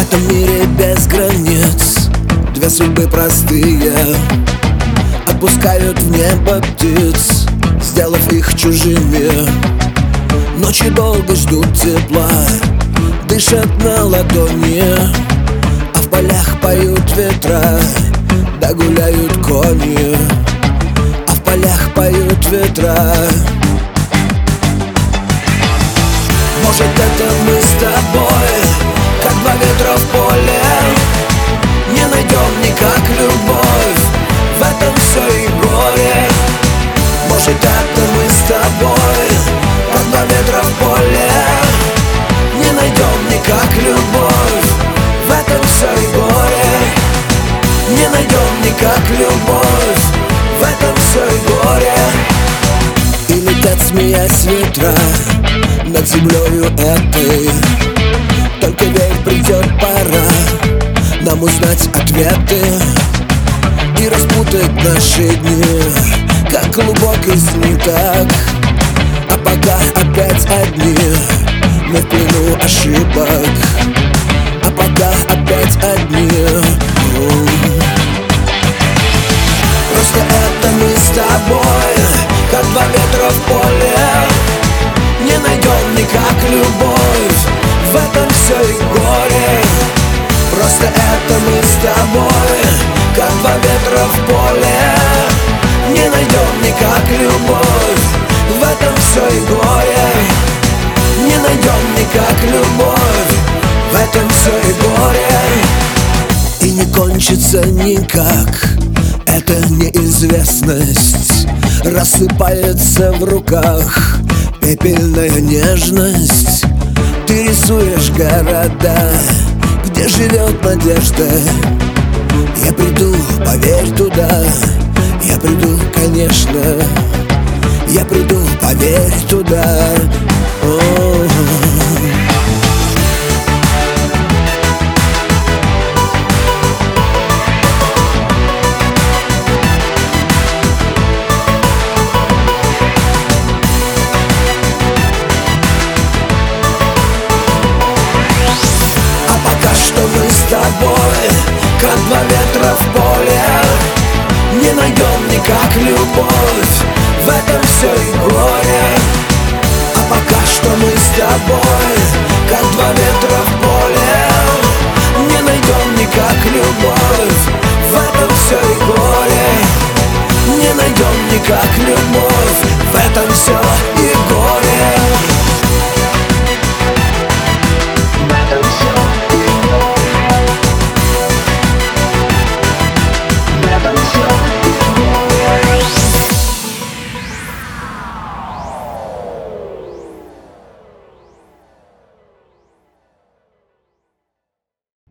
этом мире без границ две судьбы простые отпускают в небо птиц, сделав их чужими. Ночи долго ждут тепла, дышат на ладони, а в полях поют ветра, да гуляют кони. А в полях поют ветра. Может, это мы с тобой, как два ветра в поле, не найдем никак любовь, в этом все и горе. Может, это мы с тобой, как два ветра в поле, не найдем никак любовь, в этом все и горе. Не найдем никак любовь, в этом все и горе. И летят, смеясь, ветра над землею этой. Только верь, придет пора нам узнать ответы и распутать наши дни, как клубок из ниток. А пока опять одни, мы в плену ошибок. А пока опять одни. Просто это мы с тобой, как два ветра в поле, не найдем никак любовь, в этом все и горе. Просто это мы с тобой, как два ветра в поле, не найдем никак любовь, в этом все и горе. Не найдем никак любовь, в этом все и горе. И не кончится никак эта неизвестность, рассыпается в руках пепельная нежность. Ты рисуешь города, где живет надежда. Я приду, поверь, туда. Я приду, конечно. Я приду, поверь, туда. Мы с тобой, как два ветра в